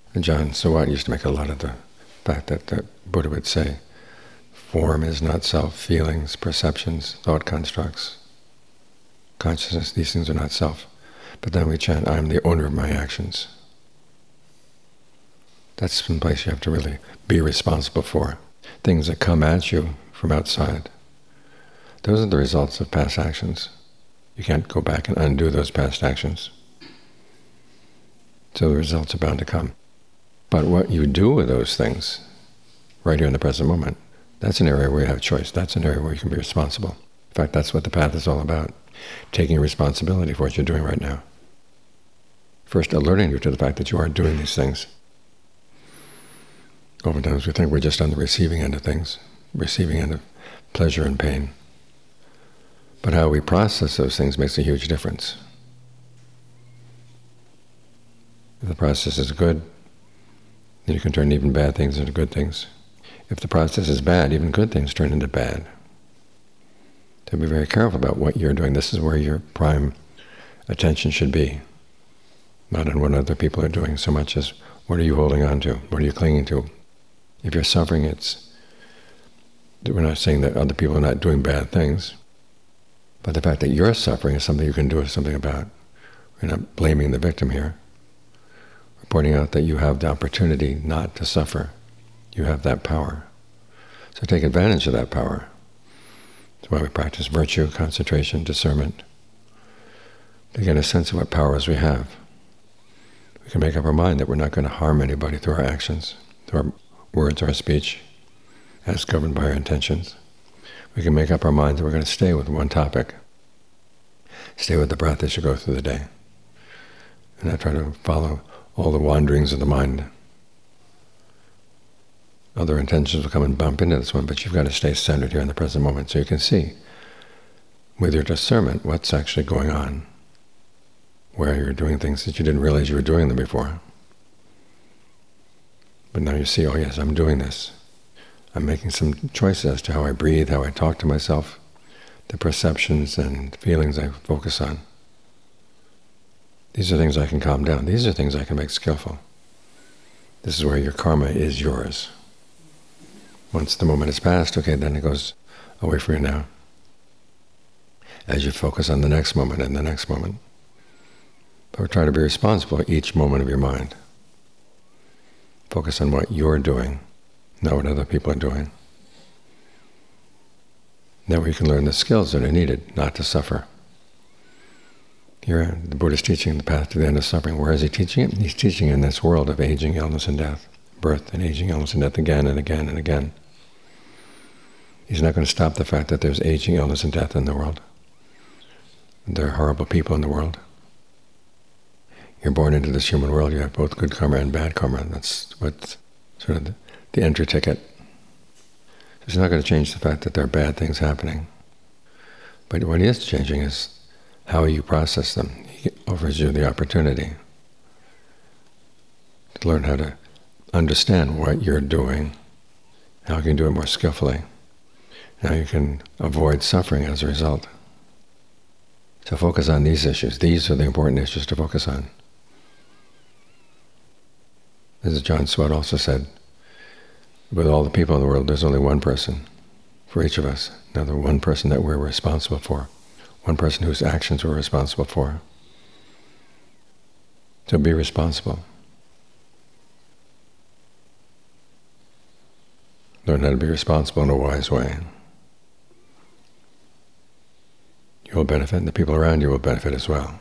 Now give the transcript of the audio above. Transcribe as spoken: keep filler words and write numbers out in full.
And John Sawat used to make a lot of the fact that the Buddha would say, form is not self, feelings, perceptions, thought constructs, consciousness, these things are not self. But then we chant, I am the owner of my actions. That's some place you have to really be responsible for. Things that come at you from outside, those are the results of past actions. You can't go back and undo those past actions. So the results are bound to come. But what you do with those things, right here in the present moment, that's an area where you have choice. That's an area where you can be responsible. In fact, that's what the path is all about, taking responsibility for what you're doing right now. First, alerting you to the fact that you are doing these things. Oftentimes we think we're just on the receiving end of things, receiving end of pleasure and pain. But how we process those things makes a huge difference. If the process is good, then you can turn even bad things into good things. If the process is bad, even good things turn into bad. So be very careful about what you're doing. This is where your prime attention should be. Not on what other people are doing so much as what are you holding on to, what are you clinging to. If you're suffering, it's, we're not saying that other people are not doing bad things, but the fact that you're suffering is something you can do something about. We're not blaming the victim here. We're pointing out that you have the opportunity not to suffer. You have that power. So take advantage of that power. That's why we practice virtue, concentration, discernment, to get a sense of what powers we have. We can make up our mind that we're not going to harm anybody through our actions, through our words, our speech, as governed by our intentions. We can make up our mind that we're going to stay with one topic, stay with the breath as you go through the day, and not try to follow all the wanderings of the mind. Other intentions will come and bump into this one, but you've got to stay centered here in the present moment so you can see with your discernment what's actually going on, where you're doing things that you didn't realize you were doing them before. But now you see, oh yes, I'm doing this. I'm making some choices as to how I breathe, how I talk to myself, the perceptions and feelings I focus on. These are things I can calm down. These are things I can make skillful. This is where your karma is yours. Once the moment is past, okay, then it goes away from you now. As you focus on the next moment and the next moment. But we're trying to be responsible for each moment of your mind. Focus on what you're doing, not what other people are doing. That way you can learn the skills that are needed not to suffer. Here, the Buddha is teaching the path to the end of suffering. Where is he teaching it? He's teaching in this world of aging, illness, and death. Birth and aging, illness, and death again and again and again. He's not going to stop the fact that there's aging, illness, and death in the world. There are horrible people in the world. You're born into this human world, you have both good karma and bad karma. That's what's sort of the, the entry ticket. It's not going to change the fact that there are bad things happening. But what is changing is how you process them. He offers you the opportunity to learn how to understand what you're doing, how you can do it more skillfully, how you can avoid suffering as a result. So focus on these issues. These are the important issues to focus on. As John Swett also said, with all the people in the world, there's only one person for each of us. Another one person that we're responsible for. One person whose actions we're responsible for. So be responsible. Learn how to be responsible in a wise way. You will benefit, and the people around you will benefit as well.